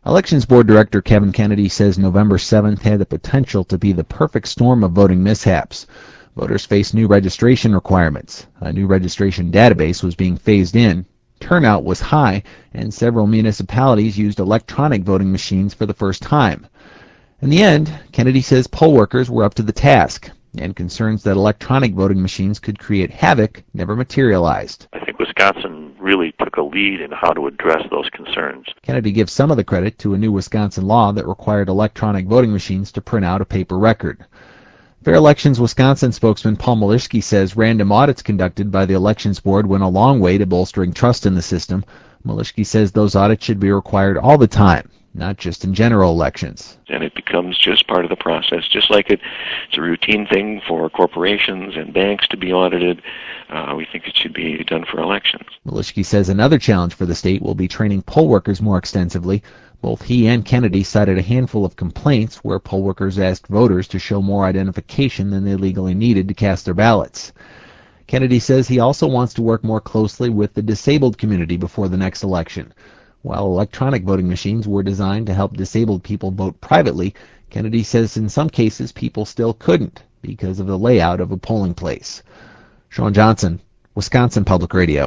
Elections Board Director Kevin Kennedy says November 7th had the potential to be the perfect storm of voting mishaps. Voters faced new registration requirements. A new registration database was being phased in. Turnout was high, and several municipalities used electronic voting machines for the first time. In the end, Kennedy says poll workers were up to the task, and concerns that electronic voting machines could create havoc never materialized. I think Wisconsin really took a lead in how to address those concerns. Kennedy gives some of the credit to a new Wisconsin law that required electronic voting machines to print out a paper record. Fair Elections Wisconsin spokesman Paul Malishki says random audits conducted by the Elections Board went a long way to bolstering trust in the system. Malishki says those audits should be required all the time, not just in general elections. And it becomes just part of the process, just like it's a routine thing for corporations and banks to be audited. We think it should be done for elections. Malishki says another challenge for the state will be training poll workers more extensively. Both he and Kennedy cited a handful of complaints where poll workers asked voters to show more identification than they legally needed to cast their ballots. Kennedy says he also wants to work more closely with the disabled community before the next election. While electronic voting machines were designed to help disabled people vote privately, Kennedy says in some cases people still couldn't because of the layout of a polling place. Sean Johnson, Wisconsin Public Radio.